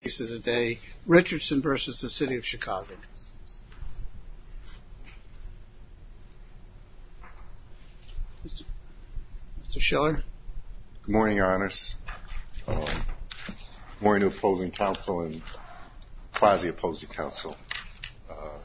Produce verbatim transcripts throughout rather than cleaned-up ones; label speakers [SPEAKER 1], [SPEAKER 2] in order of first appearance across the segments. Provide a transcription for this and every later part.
[SPEAKER 1] Case of the day, Richardson versus the City of Chicago. Mister Mister Schiller.
[SPEAKER 2] Good morning, Your Honors. Um, good morning to opposing counsel and quasi-opposing counsel. Uh,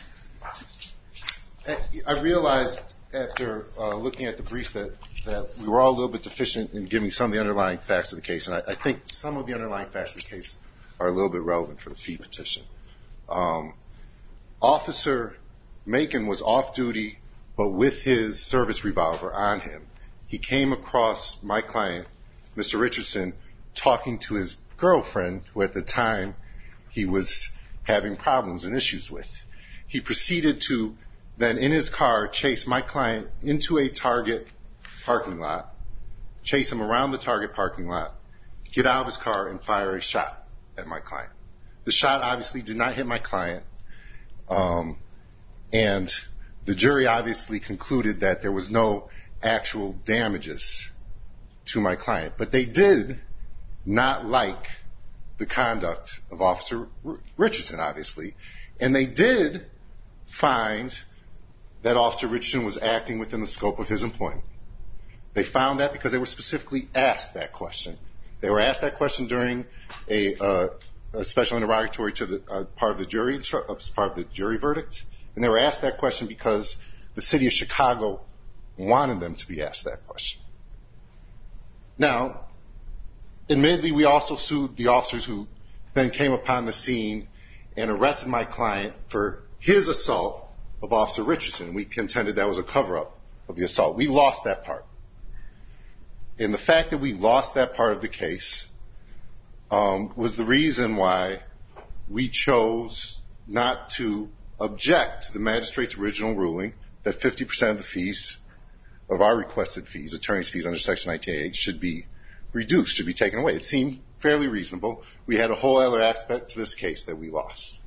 [SPEAKER 2] I realized after uh, looking at the brief that, that we were all a little bit deficient in giving some of the underlying facts of the case, and I, I think some of the underlying facts of the case are a little bit relevant for the fee petition. Um, Officer Macon was off duty, but with his service revolver on him. He came across my client, Mister Richardson, talking to his girlfriend, who at the time he was having problems and issues with. He proceeded to then, in his car, chase my client into a Target parking lot, chase him around the Target parking lot, get out of his car, and fire a shot at my client. The shot obviously did not hit my client, um, and the jury obviously concluded that there was no actual damages to my client. But they did not like the conduct of Officer R- Richardson, obviously, and they did find that Officer Richardson was acting within the scope of his employment. They found that because they were specifically asked that question. They were asked that question during a, uh, a special interrogatory to the uh, part of the jury, uh, part of the jury verdict, and they were asked that question because the City of Chicago wanted them to be asked that question. Now, admittedly, we also sued the officers who then came upon the scene and arrested my client for his assault of Officer Richardson. We contended that was a cover-up of the assault. We lost that part. And the fact that we lost that part of the case um, was the reason why we chose not to object to the magistrate's original ruling that fifty percent of the fees, of our requested fees, attorney's fees under Section nineteen eighty-eight, should be reduced, should be taken away. It seemed fairly reasonable. We had a whole other aspect to this case that we lost.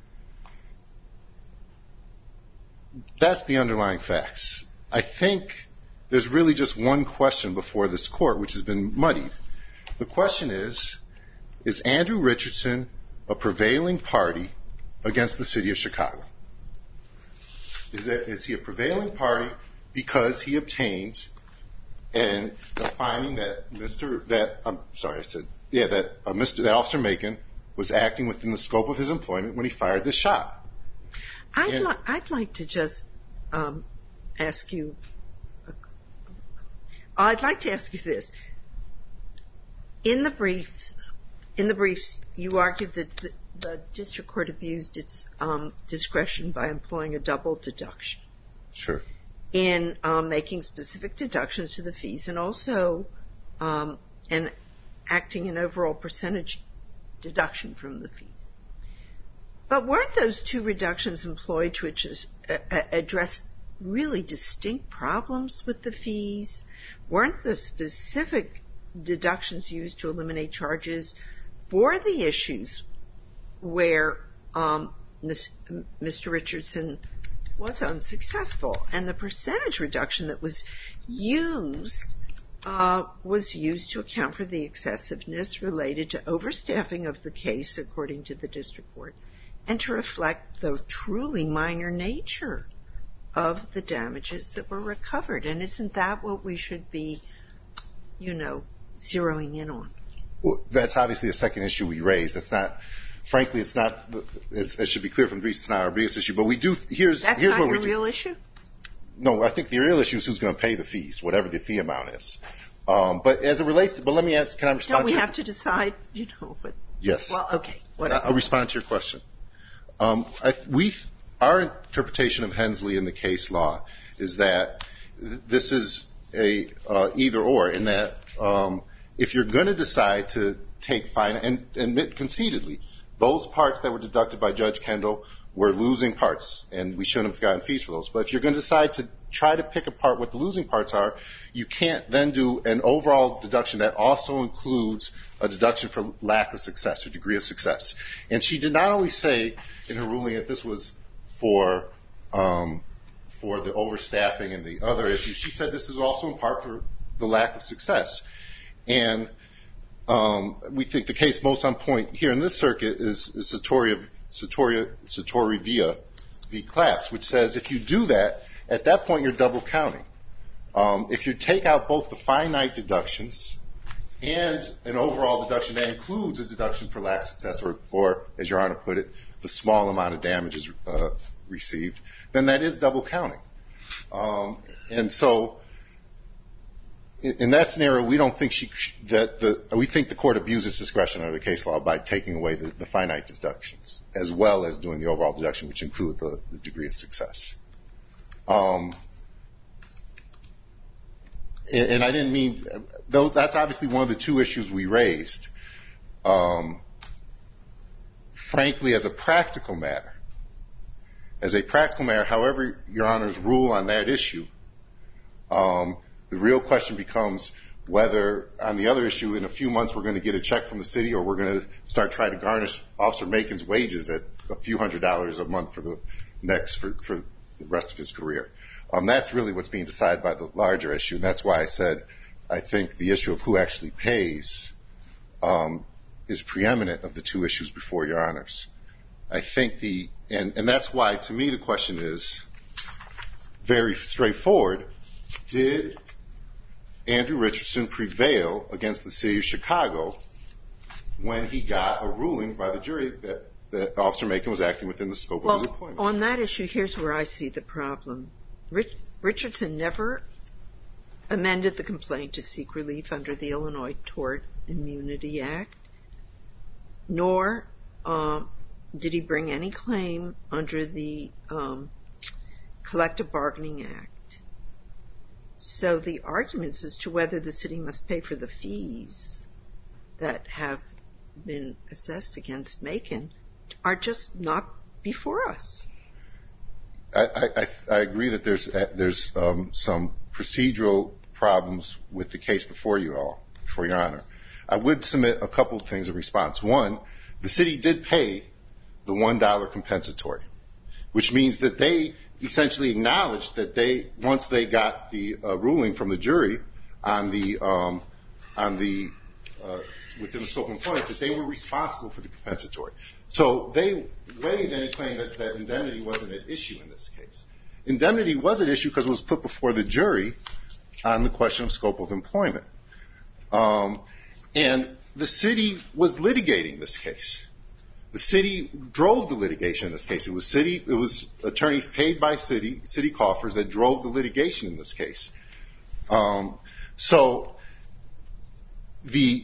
[SPEAKER 2] That's the underlying facts. I think there's really just one question before this court, which has been muddied. The question is, is Andrew Richardson a prevailing party against the City of Chicago? Is, there, is he a prevailing party because he obtained and the finding that Mister that I'm sorry, I said yeah that uh, Mister that Officer Macon was acting within the scope of his employment when he fired this shot?
[SPEAKER 3] I'd, li- I'd like to just um, ask you. Uh, I'd like to ask you this. In the briefs, in the briefs, you argued that the, the district court abused its um, discretion by employing a double deduction.
[SPEAKER 2] Sure.
[SPEAKER 3] In um, making specific deductions to the fees, and also um, and acting an overall percentage deduction from the fees. But weren't those two reductions employed to address really distinct problems with the fees? Weren't the specific deductions used to eliminate charges for the issues where um, Mister Richardson was unsuccessful? And the percentage reduction that was used uh, was used to account for the excessiveness related to overstaffing of the case, according to the district court, and to reflect the truly minor nature of the damages that were recovered. And isn't that what we should be, you know, zeroing in on?
[SPEAKER 2] Well, that's obviously a second issue we raised. It's not, frankly, it's not, it's, it should be clear from the briefs, it's not our biggest issue. But we do, here's,
[SPEAKER 3] that's
[SPEAKER 2] here's
[SPEAKER 3] not
[SPEAKER 2] what
[SPEAKER 3] your
[SPEAKER 2] we do.
[SPEAKER 3] real issue?
[SPEAKER 2] No, I think the real issue is who's going to pay the fees, whatever the fee amount is. Um, but as it relates to, but let me ask, can I respond
[SPEAKER 3] Don't we
[SPEAKER 2] to
[SPEAKER 3] have to decide, you know, what?
[SPEAKER 2] Yes.
[SPEAKER 3] Well, okay, whatever.
[SPEAKER 2] I'll respond to your question. Um, I, we, our interpretation of Hensley in the case law is that th- this is a uh, either or, in that um, if you're going to decide to take fine, and, and admit conceitedly, those parts that were deducted by Judge Kendall were losing parts, and we shouldn't have gotten fees for those. But if you're going to decide to try to pick apart what the losing parts are, you can't then do an overall deduction that also includes a deduction for lack of success or degree of success. And she did not only say in her ruling that this was for um, for the overstaffing and the other issues, she said this is also in part for the lack of success. And um, we think the case most on point here in this circuit is, is Sartoria, Sartoria, Sartori Via v. Claps, which says if you do that, at that point you're double counting. Um, if you take out both the finite deductions and an overall deduction that includes a deduction for lack of success, or, or as Your Honor put it, the small amount of damages uh, received, then that is double counting. Um, and so, in, in that scenario, we don't think she that the we think the court abused its discretion under the case law by taking away the, the finite deductions as well as doing the overall deduction, which include the, the degree of success. Um, and, and I didn't mean, though that's obviously one of the two issues we raised. Um, frankly, as a practical matter, as a practical matter, however Your Honor's rule on that issue, um, the real question becomes whether, on the other issue, in a few months we're going to get a check from the city or we're going to start trying to garnish Officer Macon's wages at a few hundred dollars a month for the next, for, for the rest of his career. Um, that's really what's being decided by the larger issue, and that's why I said I think the issue of who actually pays um, is preeminent of the two issues before Your Honors. I think the, and, and that's why, to me, the question is very straightforward. Did Andrew Richardson prevail against the city of Chicago when he got a ruling by the jury that, that Officer Macon was acting within the scope
[SPEAKER 3] well,
[SPEAKER 2] of his employment?
[SPEAKER 3] On that issue, here's where I see the problem. Rich, Richardson never amended the complaint to seek relief under the Illinois Tort Immunity Act, nor um, did he bring any claim under the um, Collective Bargaining Act. So the arguments as to whether the city must pay for the fees that have been assessed against Macon are just not before us.
[SPEAKER 2] I, I, I agree that there's uh, there's um, some procedural problems with the case before you all, before Your Honor. I would submit a couple of things in response. One, the city did pay the one dollar compensatory, which means that they essentially acknowledged that they, once they got the uh, ruling from the jury on the um, on the uh, within the scope of employment, that they were responsible for the compensatory. So they waived any claim that, that indemnity wasn't an issue in this case. Indemnity was an issue because it was put before the jury on the question of scope of employment. Um, and the city was litigating this case. The city drove the litigation in this case. It was city, it was attorneys paid by city, city coffers that drove the litigation in this case. Um, so the,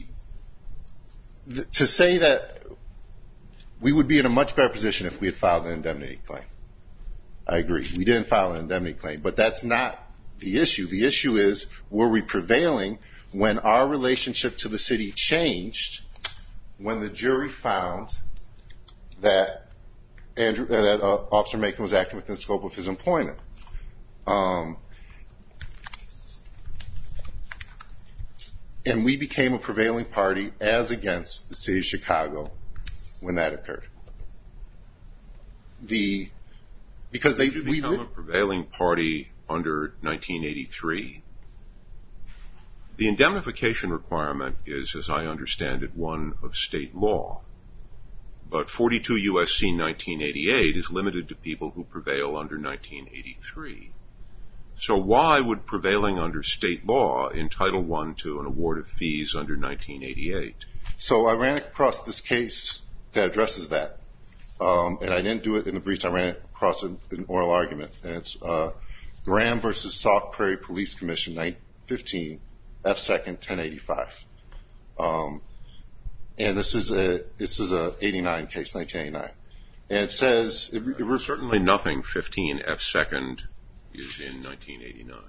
[SPEAKER 2] the to say that we would be in a much better position if we had filed an indemnity claim. I agree. We didn't file an indemnity claim, but that's not the issue. The issue is, were we prevailing when our relationship to the city changed when the jury found that Andrew, uh, that uh, Officer Macon was acting within the scope of his employment? Um, and we became a prevailing party as against the city of Chicago when that occurred. The because they
[SPEAKER 4] Did you become we, a prevailing party under nineteen eighty-three? The indemnification requirement is, as I understand it, one of state law. But forty-two U S C nineteen eighty-eight is limited to people who prevail under nineteen eighty-three. So why would prevailing under state law entitle one to an award of fees under nineteen eighty-eight?
[SPEAKER 2] So I ran across this case that addresses that. Um, and I didn't do it in the briefs. I ran it across an, an oral argument. And it's uh, Graham versus Sauk Prairie Police Commission, nine fifteen, F second, ten eighty-five. Um, and this is a this is a eighty-nine case, nineteen eighty-nine. And it says it, it
[SPEAKER 4] was certainly nothing. fifteen F second is in nineteen eighty-nine.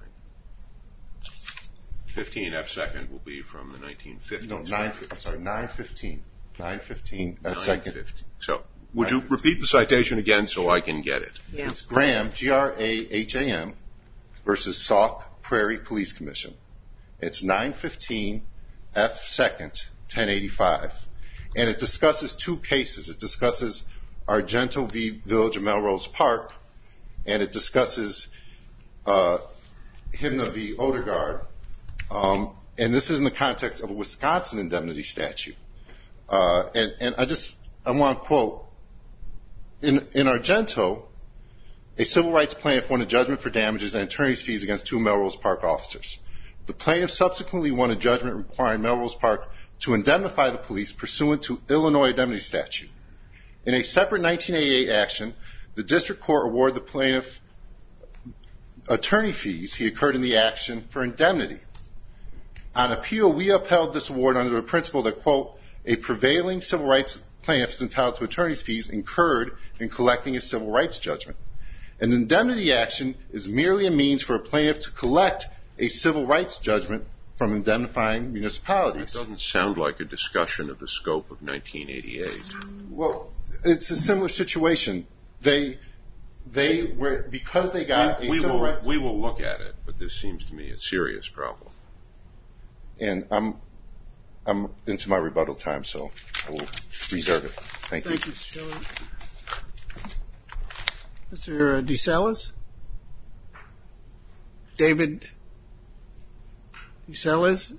[SPEAKER 4] fifteen F second will be from the nineteen fifties.
[SPEAKER 2] No, nine. I'm sorry, nine fifteen. nine fifteen F second.
[SPEAKER 4] So, would you repeat the citation again so I can get it?
[SPEAKER 3] Yeah.
[SPEAKER 2] It's Graham, G R A H A M, versus Sauk Prairie Police Commission. It's nine fifteen F second, ten eighty-five. And it discusses two cases. It discusses Argento v. Village of Melrose Park, and it discusses uh, Himna v. Odegaard. Um, and this is in the context of a Wisconsin indemnity statute. Uh, and, and I just, I want to quote, in, in Argento, a civil rights plaintiff won a judgment for damages and attorney's fees against two Melrose Park officers. The plaintiff subsequently won a judgment requiring Melrose Park to indemnify the police pursuant to Illinois indemnity statute. In a separate nineteen eighty-eight action, the district court awarded the plaintiff attorney fees he incurred in the action for indemnity. On appeal, we upheld this award under the principle that, quote, a prevailing civil rights plaintiff is entitled to attorney's fees incurred in collecting a civil rights judgment. An indemnity action is merely a means for a plaintiff to collect a civil rights judgment from indemnifying municipalities.
[SPEAKER 4] That doesn't sound like a discussion of the scope of nineteen eighty-eight.
[SPEAKER 2] Well, it's a similar situation. They, they were, because they got
[SPEAKER 4] we,
[SPEAKER 2] a
[SPEAKER 4] we
[SPEAKER 2] civil
[SPEAKER 4] will,
[SPEAKER 2] rights...
[SPEAKER 4] We will look at it, but this seems to me a serious problem.
[SPEAKER 2] And I'm, I'm into my rebuttal time, so I will reserve it. Thank you.
[SPEAKER 1] Thank you, Mister Schiller. Mister DeSellis? David DeSellis?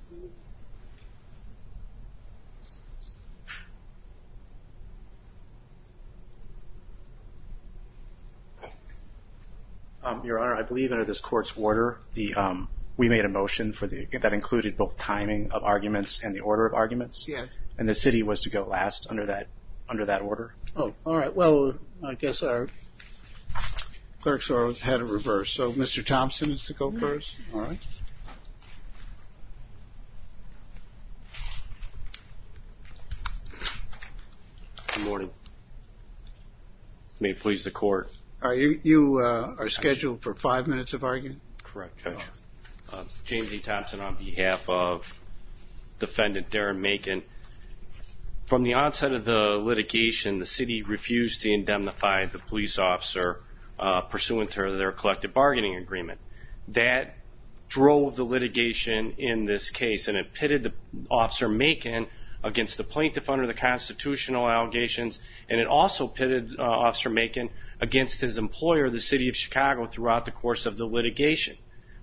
[SPEAKER 5] Um, Your Honor, I believe under this court's order, the um, we made a motion for the that included both timing of arguments and the order of arguments.
[SPEAKER 1] Yes.
[SPEAKER 5] And the city was to go last under that under that order.
[SPEAKER 1] Oh, all right. Well, I guess our clerk's order had it reversed. So Mister Thompson is to go first. All right.
[SPEAKER 6] Good morning. May it please the court.
[SPEAKER 1] All right, you you uh, are scheduled for five minutes of argument?
[SPEAKER 6] Correct, Judge. Uh, James E. Thompson on behalf of defendant Darren Macon. From the onset of the litigation, the city refused to indemnify the police officer uh, pursuant to their collective bargaining agreement. That drove the litigation in this case, and it pitted the officer Macon against the plaintiff under the constitutional allegations, and it also pitted uh, Officer Macon against his employer, the City of Chicago, throughout the course of the litigation.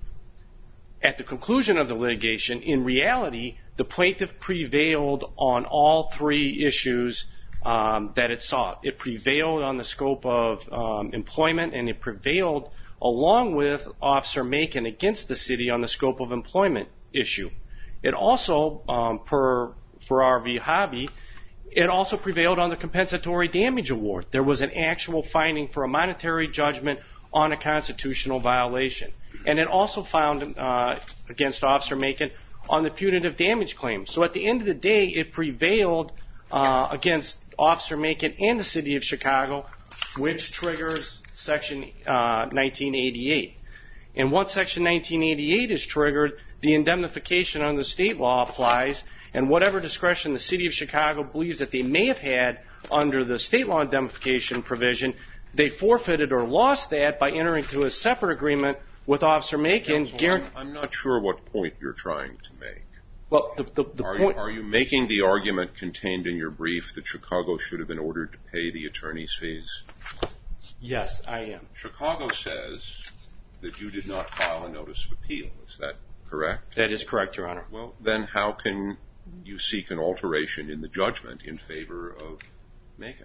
[SPEAKER 6] At the conclusion of the litigation, in reality, the plaintiff prevailed on all three issues um, that it sought. It prevailed on the scope of um, employment, and it prevailed along with Officer Macon against the city on the scope of employment issue. It also, um, per Farrar v. Hobby, it also prevailed on the compensatory damage award. There was an actual finding for a monetary judgment on a constitutional violation. And it also found uh, against Officer Macon on the punitive damage claim. So at the end of the day, it prevailed uh, against Officer Macon and the City of Chicago, which triggers Section uh, nineteen eighty-eight. And once Section nineteen eighty-eight is triggered, the indemnification under the state law applies, and whatever discretion the City of Chicago believes that they may have had under the state law indemnification provision, they forfeited or lost that by entering into a separate agreement with Officer Macon.
[SPEAKER 4] Counsel, I'm, I'm not sure what point you're trying to make.
[SPEAKER 6] Well, the, the, the
[SPEAKER 4] are,
[SPEAKER 6] point...
[SPEAKER 4] you, are you making the argument contained in your brief that Chicago should have been ordered to pay the attorney's fees?
[SPEAKER 6] Yes, I am.
[SPEAKER 4] Chicago says that you did not file a notice of appeal. Is that correct?
[SPEAKER 6] That is correct, Your Honor.
[SPEAKER 4] Well, then how can you seek an alteration in the judgment in favor of Macon?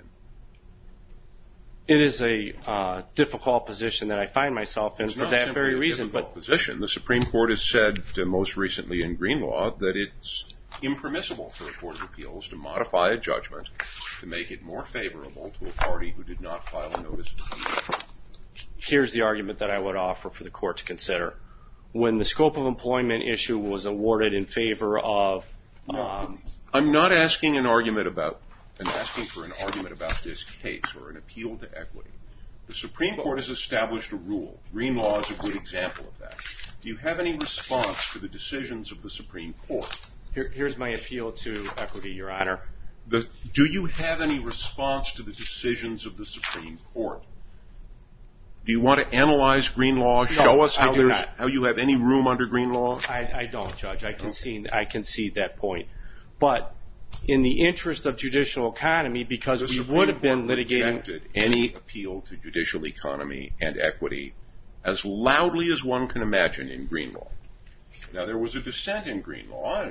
[SPEAKER 6] It is a uh, difficult position that I find myself in
[SPEAKER 4] it's
[SPEAKER 6] for
[SPEAKER 4] not
[SPEAKER 6] that very
[SPEAKER 4] a
[SPEAKER 6] reason.
[SPEAKER 4] But
[SPEAKER 6] position.
[SPEAKER 4] The Supreme Court has said uh, most recently in Greenlaw that it's impermissible for a court of appeals to modify a judgment to make it more favorable to a party who did not file a notice of appeal.
[SPEAKER 6] Here's the argument that I would offer for the court to consider. When the scope of employment issue was awarded in favor of... Um,
[SPEAKER 4] I'm not asking an argument about... I'm asking for an argument about this case or an appeal to equity. The Supreme Court has established a rule. Greenlaw is a good example of that. Do you have any response to the decisions of the Supreme Court?
[SPEAKER 6] Here, here's my appeal to equity, Your Honor.
[SPEAKER 4] The, do you have any response to the decisions of the Supreme Court? Do you want to analyze Greenlaw?
[SPEAKER 6] No,
[SPEAKER 4] Show us how,
[SPEAKER 6] I do
[SPEAKER 4] there's,
[SPEAKER 6] not.
[SPEAKER 4] how you have any room under Greenlaw?
[SPEAKER 6] I, I don't, Judge. I concede, I concede that point. But in the interest of judicial economy, because
[SPEAKER 4] the
[SPEAKER 6] we
[SPEAKER 4] Supreme
[SPEAKER 6] would have been
[SPEAKER 4] Court
[SPEAKER 6] litigating...
[SPEAKER 4] rejected any appeal to judicial economy and equity as loudly as one can imagine in Greenlaw. Now, there was a dissent in Green Law,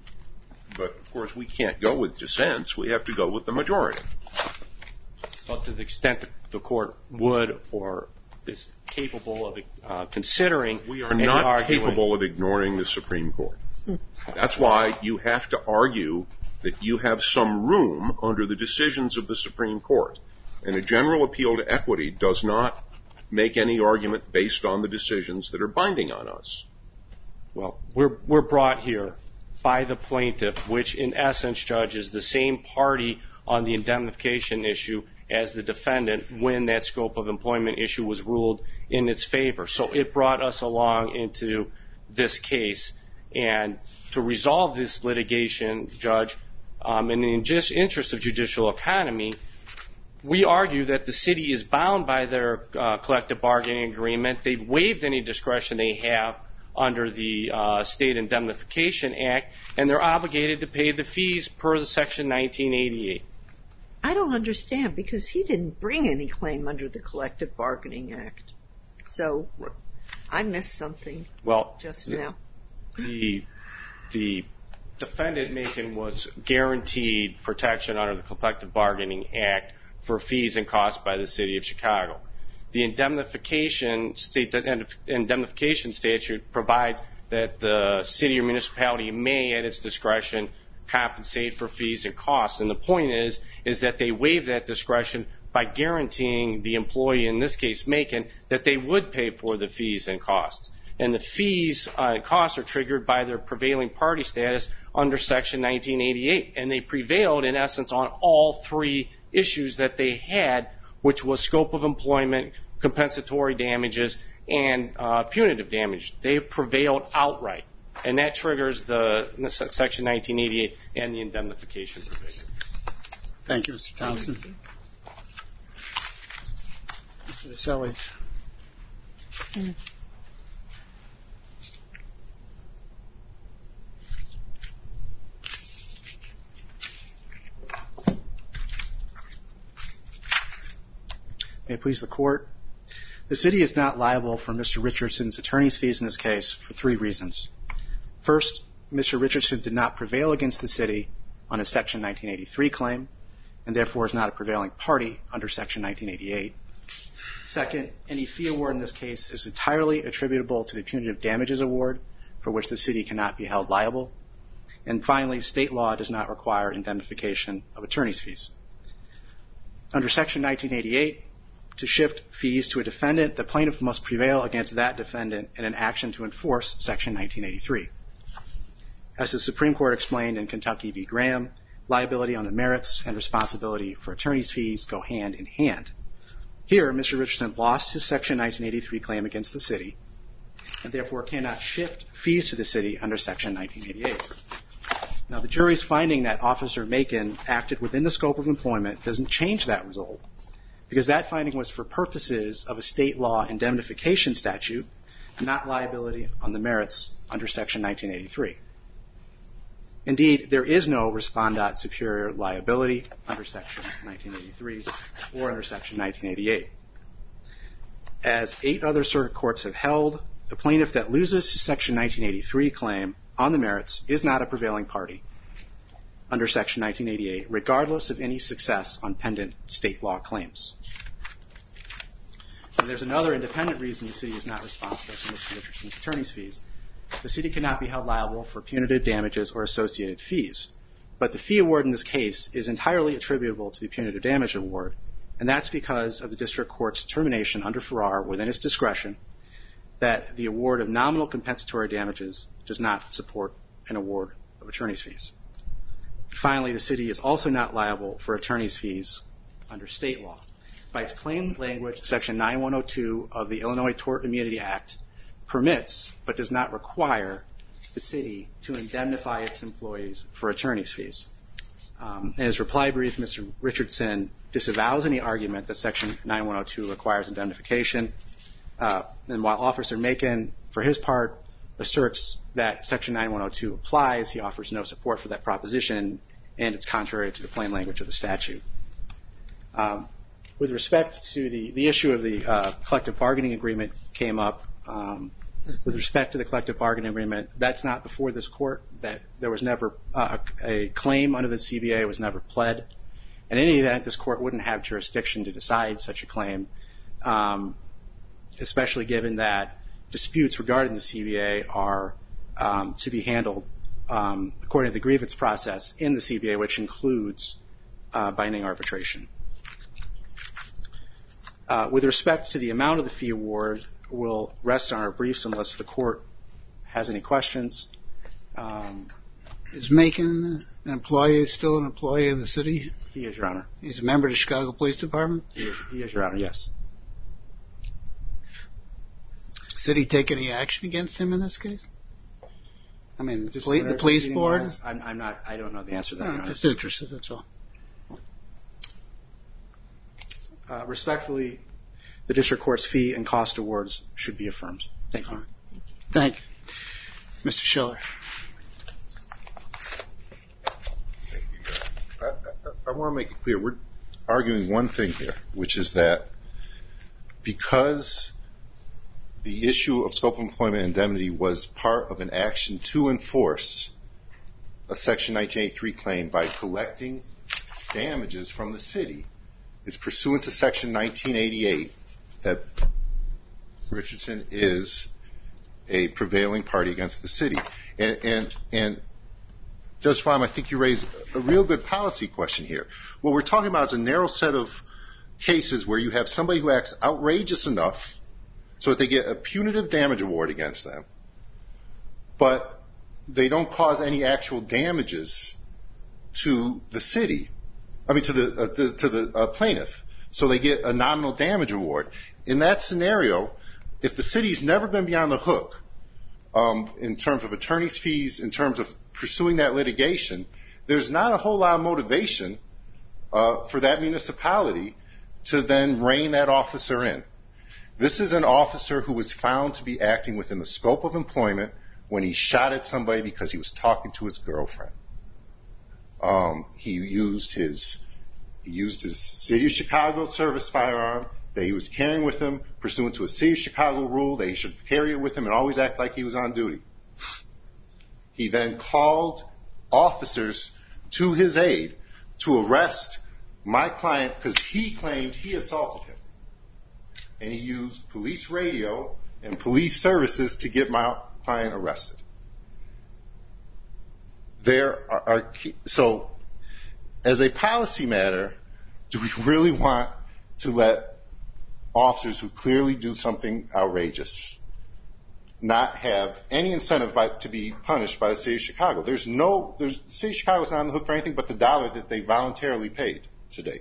[SPEAKER 4] but of course we can't go with dissents. We have to go with the majority.
[SPEAKER 6] Well, to the extent that the court would or is capable of uh, considering,
[SPEAKER 4] we are not arguing. capable of ignoring the Supreme Court. That's why you have to argue that you have some room under the decisions of the Supreme Court. And a general appeal to equity does not make any argument based on the decisions that are binding on us.
[SPEAKER 6] Well, we're we're brought here by the plaintiff, which in essence, Judge, is the same party on the indemnification issue as the defendant when that scope of employment issue was ruled in its favor. So it brought us along into this case. And to resolve this litigation, Judge, um, in the just interest of judicial economy, we argue that the city is bound by their uh, collective bargaining agreement. They've waived any discretion they have under the uh, State Indemnification Act, and they're obligated to pay the fees per the Section nineteen eighty-eight.
[SPEAKER 3] I don't understand, because he didn't bring any claim under the Collective Bargaining Act. So
[SPEAKER 4] right.
[SPEAKER 3] I missed something
[SPEAKER 6] well,
[SPEAKER 3] just now.
[SPEAKER 6] The, the defendant, Macon, was guaranteed protection under the Collective Bargaining Act for fees and costs by the City of Chicago. The indemnification, state, indemnification statute provides that the city or municipality may, at its discretion, compensate for fees and costs. And the point is, is that they waive that discretion by guaranteeing the employee, in this case Macon, that they would pay for the fees and costs. And the fees uh, and costs are triggered by their prevailing party status under Section nineteen eighty-eight. And they prevailed, in essence, on all three issues that they had, which was scope of employment, compensatory damages, and uh, punitive damage. They prevailed outright. And that triggers the, the Section nineteen eighty-eight and the indemnification provision.
[SPEAKER 1] Thank you, Mister Thompson. Mister Vaselli. Mm.
[SPEAKER 5] May it please the Court. The city is not liable for Mister Richardson's attorney's fees in this case for three reasons. First, Mister Richardson did not prevail against the city on a Section nineteen eighty-three claim, and therefore is not a prevailing party under Section nineteen eighty-eight. Second, any fee award in this case is entirely attributable to the punitive damages award, for which the city cannot be held liable. And finally, state law does not require indemnification of attorney's fees. Under Section nineteen eighty-eight, to shift fees to a defendant, the plaintiff must prevail against that defendant in an action to enforce Section nineteen eighty-three. As the Supreme Court explained in Kentucky v. Graham, liability on the merits and responsibility for attorney's fees go hand in hand. Here, Mister Richardson lost his Section nineteen eighty-three claim against the city, and therefore cannot shift fees to the city under Section nineteen eighty-eight. Now, the jury's finding that Officer Macon acted within the scope of employment doesn't change that result, because that finding was for purposes of a state law indemnification statute, not liability on the merits under Section nineteen eighty-three. Indeed, there is no respondat superior liability under Section nineteen eighty-three or under Section nineteen eighty-eight. As eight other circuit courts have held, the plaintiff that loses his Section nineteen eighty-three claim on the merits is not a prevailing party under Section nineteen eighty-eight, regardless of any success on pendent state law claims. And there's another independent reason the city is not responsible for Mister Richardson's attorney's fees. The city cannot be held liable for punitive damages or associated fees. But the fee award in this case is entirely attributable to the punitive damage award, and that's because of the district court's determination under Farrar within its discretion that the award of nominal compensatory damages does not support an award of attorney's fees. Finally, the city is also not liable for attorney's fees under state law. By its plain language, Section ninety-one oh two of the Illinois Tort Immunity Act permits, but does not require, the city to indemnify its employees for attorney's fees. Um, in his reply brief, Mister Richardson disavows any argument that Section ninety-one oh two requires indemnification. Uh, and while Officer Macon, for his part, asserts that Section ninety-one oh two applies, he offers no support for that proposition, and it's contrary to the plain language of the statute. Um, with respect to the, the issue of the uh, collective bargaining agreement came up, um, With respect to the collective bargaining agreement, that's not before this court. That there was never uh, a claim under the C B A was never pled. In any event, this court wouldn't have jurisdiction to decide such a claim, um, especially given that disputes regarding the C B A are um, to be handled um, according to the grievance process in the C B A, which includes uh, binding arbitration. Uh, with respect to the amount of the fee award, we'll rest on our briefs unless the court has any questions. Um,
[SPEAKER 1] Is Macon an employee, still an employee of the city?
[SPEAKER 5] he is, Your Honor.
[SPEAKER 1] He's a member of the Chicago Police Department?
[SPEAKER 5] He is, he is, Your Honor, yes.
[SPEAKER 1] City take any action against him in this case? I mean, the, poli-
[SPEAKER 5] Disciplinary
[SPEAKER 1] the police
[SPEAKER 5] proceeding
[SPEAKER 1] board?
[SPEAKER 5] wise, I'm, I'm not, I don't know the answer to that,
[SPEAKER 1] No,
[SPEAKER 5] Your Honor.
[SPEAKER 1] just interested, that's all.
[SPEAKER 5] Uh, respectfully, the district court's fee and cost awards should be affirmed. Thank you.
[SPEAKER 1] Thank you. Mister Schiller.
[SPEAKER 2] I, I, I want to make it clear, we're arguing one thing here, which is that because the issue of scope of employment indemnity was part of an action to enforce a Section nineteen eighty-three claim by collecting damages from the city, is pursuant to Section nineteen eighty-eight that Richardson is a prevailing party against the city. And, and, and Judge Flom, I think you raised a real good policy question here. What we're talking about is a narrow set of cases where you have somebody who acts outrageous enough so that they get a punitive damage award against them, but they don't cause any actual damages to the city, I mean to the, uh, the to the uh, plaintiff, so they get a nominal damage award. In that scenario, if the city's never going to be on the hook um, in terms of attorney's fees, in terms of pursuing that litigation, there's not a whole lot of motivation uh, for that municipality to then rein that officer in. This is an officer who was found to be acting within the scope of employment when he shot at somebody because he was talking to his girlfriend. Um, he used his he used his City of Chicago service firearm that he was carrying with him pursuant to a City of Chicago rule that he should carry it with him and always act like he was on duty. He then called officers to his aid to arrest my client because he claimed he assaulted him. And he used police radio and police services to get my client arrested. There are, are so, as a policy matter, do we really want to let officers who clearly do something outrageous not have any incentive by, to be punished by the City of Chicago? There's no, there's, the City of Chicago is not on the hook for anything but the dollar that they voluntarily paid to date.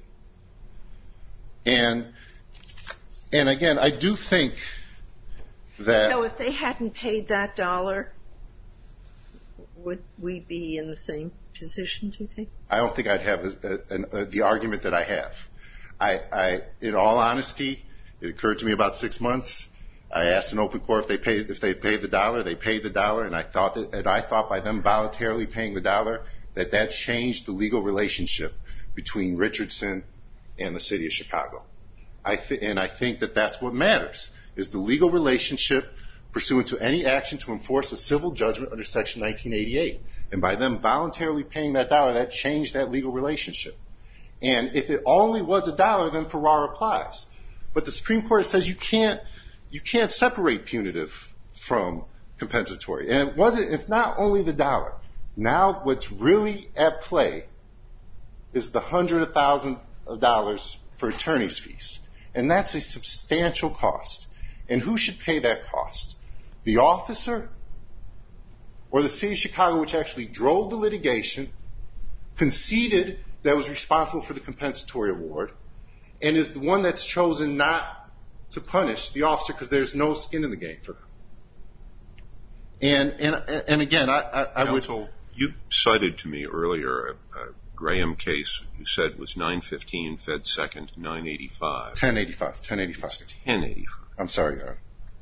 [SPEAKER 2] And And again, I do think that...
[SPEAKER 3] So if they hadn't paid that dollar, would we be in the same position, do you think?
[SPEAKER 2] I don't think I'd have a, a, a, the argument that I have. I, I, in all honesty, it occurred to me about six months. I asked an open court if they paid if they paid the dollar. They paid the dollar, and I thought that, and I thought by them voluntarily paying the dollar that that changed the legal relationship between Richardson and the City of Chicago. I th- and I think that that's what matters, is the legal relationship pursuant to any action to enforce a civil judgment under Section nineteen eighty-eight. And by them voluntarily paying that dollar, that changed that legal relationship. And if it only was a dollar, then Farrar applies. But the Supreme Court says you can't, you can't separate punitive from compensatory. And it wasn't, it's not only the dollar. Now what's really at play is the hundred of thousands of dollars for attorney's fees. And that's a substantial cost. And who should pay that cost? The officer or the City of Chicago, which actually drove the litigation, conceded that was responsible for the compensatory award, and is the one that's chosen not to punish the officer because there's no skin in the game for them. And and and again, I, I, I would...
[SPEAKER 4] Counsel, you cited to me earlier a, a Graham case you said was nine fifteen Fed Second nine eighty-five.
[SPEAKER 2] ten eighty-five. ten eighty-five.
[SPEAKER 4] ten eighty-five.
[SPEAKER 2] I'm sorry, Your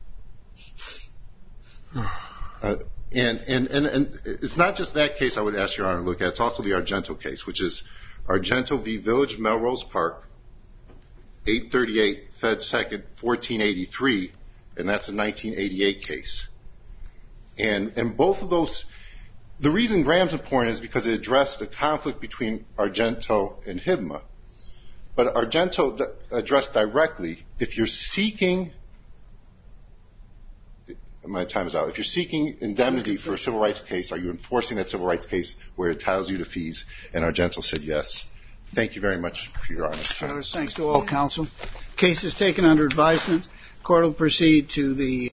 [SPEAKER 2] Honor. uh, and, and, and, and it's not just that case I would ask Your Honor to look at. It's also the Argento case, which is Argento v. Village of Melrose Park, eight thirty-eight Fed Second fourteen eighty-three, and that's a nineteen eighty-eight case. And, and both of those, the reason Graham's important is because it addressed the conflict between Argento and H I B M A. But Argento d- addressed directly, if you're seeking, my time is out, if you're seeking indemnity for a civil rights case, are you enforcing that civil rights case where it entitles you to fees? And Argento said yes. Thank you very much for your honest time.
[SPEAKER 1] Thanks to all counsel. Case is taken under advisement. Court will proceed to the